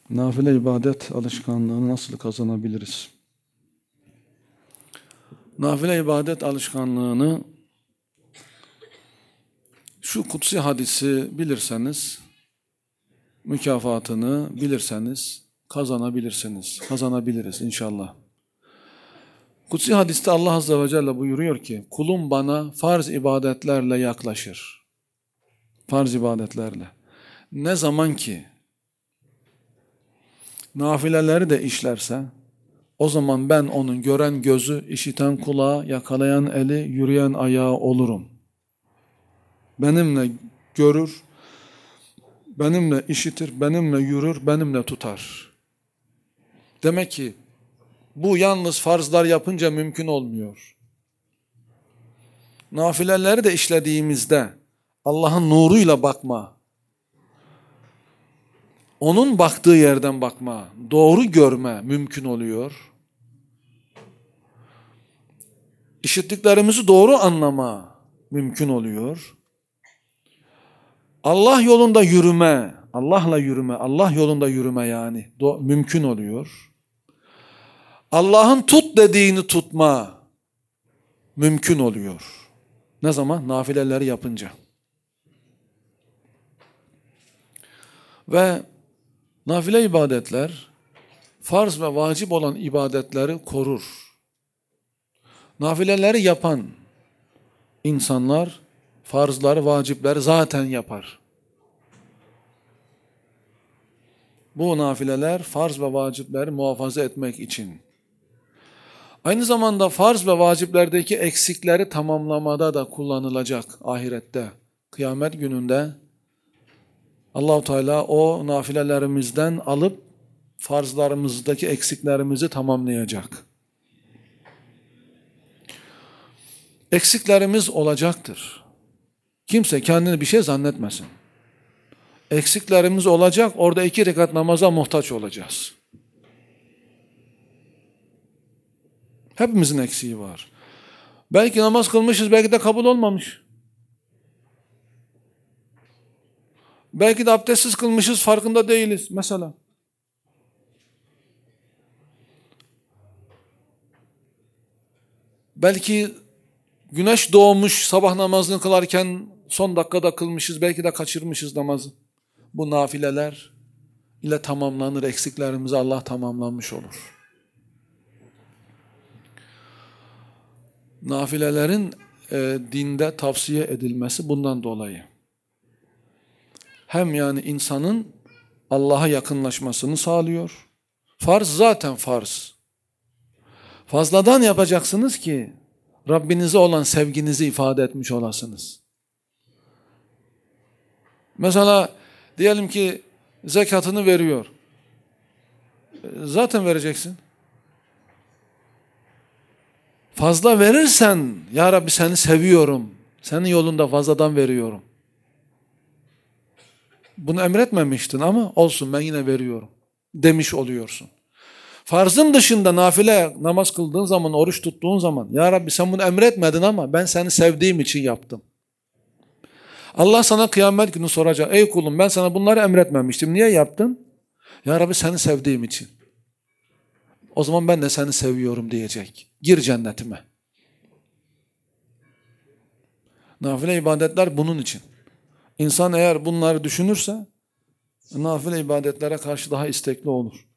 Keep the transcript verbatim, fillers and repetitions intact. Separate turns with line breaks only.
Nafile ibadet alışkanlığını nasıl kazanabiliriz? Nafile ibadet alışkanlığını şu kutsi hadisi bilirseniz, mükafatını bilirseniz kazanabilirsiniz. Kazanabiliriz inşallah. Kutsi hadiste Allah Azze ve Celle buyuruyor ki, kulum bana farz ibadetlerle yaklaşır. Farz ibadetlerle. Ne zaman ki nafileleri de işlerse, o zaman ben onun gören gözü, işiten kulağı, yakalayan eli, yürüyen ayağı olurum. Benimle görür, benimle işitir, benimle yürür, benimle tutar. Demek ki bu yalnız farzlar yapınca mümkün olmuyor. Nafileleri de işlediğimizde Allah'ın nuruyla bakma, onun baktığı yerden bakma, doğru görme mümkün oluyor. İşittiklerimizi doğru anlama mümkün oluyor. Allah yolunda yürüme, Allah'la yürüme, Allah yolunda yürüme yani mümkün oluyor. Allah'ın tut dediğini tutma mümkün oluyor. Ne zaman? Nafileleri yapınca. Ve nafile ibadetler, farz ve vacip olan ibadetleri korur. Nafileleri yapan insanlar, farzları, vacipleri zaten yapar. Bu nafileler, farz ve vacipleri muhafaza etmek için. Aynı zamanda farz ve vaciplerdeki eksikleri tamamlamada da kullanılacak ahirette. Kıyamet gününde Allah-u Teala o nafilelerimizden alıp farzlarımızdaki eksiklerimizi tamamlayacak. Eksiklerimiz olacaktır. Kimse kendini bir şey zannetmesin. Eksiklerimiz olacak, orada iki rekat namaza muhtaç olacağız. Hepimizin eksiği var. Belki namaz kılmışız, belki de kabul olmamış. Belki de abdestsiz kılmışız, farkında değiliz mesela. Belki güneş doğmuş, sabah namazını kılarken son dakikada kılmışız, belki de kaçırmışız namazı. Bu nafileler ile tamamlanır, eksiklerimizi Allah tamamlanmış olur. Nafilelerin e, dinde tavsiye edilmesi bundan dolayı. Hem yani insanın Allah'a yakınlaşmasını sağlıyor. Farz zaten farz. Fazladan yapacaksınız ki Rabbinize olan sevginizi ifade etmiş olasınız. Mesela diyelim ki zekatını veriyor. Zaten vereceksin. Fazla verirsen, ya Rabbi seni seviyorum, senin yolunda fazladan veriyorum. Bunu emretmemiştin ama olsun ben yine veriyorum demiş oluyorsun. Farzın dışında nafile namaz kıldığın zaman, oruç tuttuğun zaman, ya Rabbi sen bunu emretmedin ama ben seni sevdiğim için yaptım. Allah sana kıyamet günü soracak, ey kulum ben sana bunları emretmemiştim, niye yaptın? Ya Rabbi seni sevdiğim için. O zaman ben de seni seviyorum diyecek. Gir cennetime. Nafile ibadetler bunun için. İnsan eğer bunları düşünürse, nafile ibadetlere karşı daha istekli olur.